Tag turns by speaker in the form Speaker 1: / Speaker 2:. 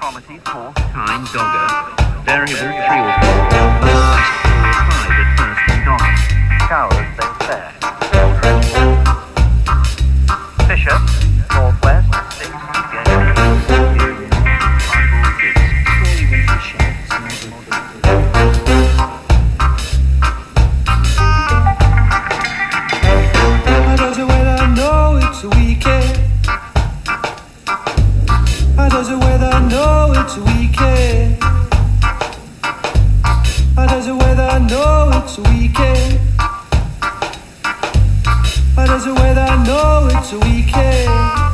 Speaker 1: Comedy, horse, kine, dogger, variable 3 or 4, 5 at first and dogger. Showers, then fair. Bishop, northwest, 6, Union,
Speaker 2: I does it when I know it's a weekend. I does it when I know it's a weekend. I does it when I know it's a weekend. I does it when I know it's a weekend.